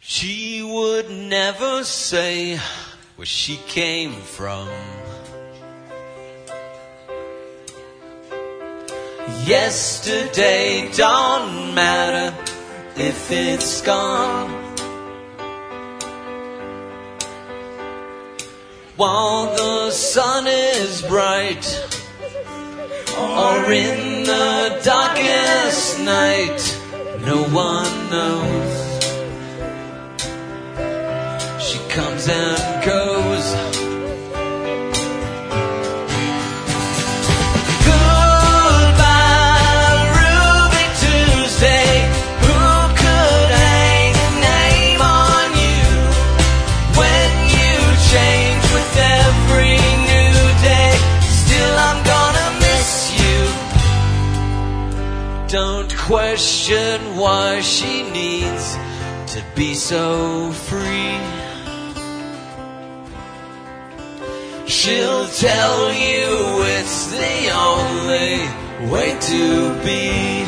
She would never say where she came from. Yesterday don't matter if it's gone. While the sun is bright, or in the darkest night, no one knows. She comes and goes. Goodbye, Ruby Tuesday. Who could hang a name on you when you change with every new day? Still, I'm gonna miss you. Don't question why she needs to be so free. She'll tell you it's the only way to be.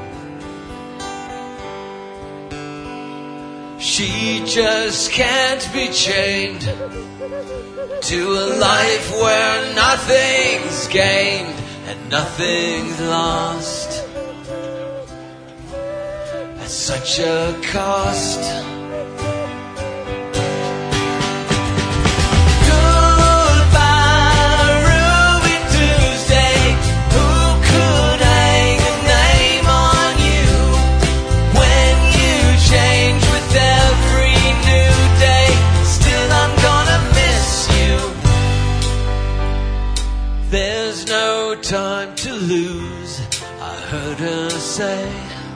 She just can't be chained to a life where nothing's gained and nothing's lost at such a cost. There's no time to lose, I heard her say.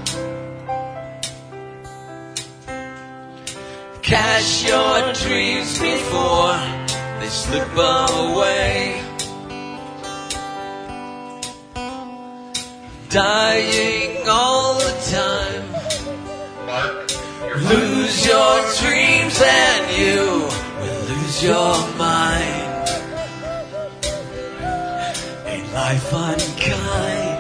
Cash your dreams before they slip away. Dying all the time. Lose your dreams and you will lose your mind. Life unkind.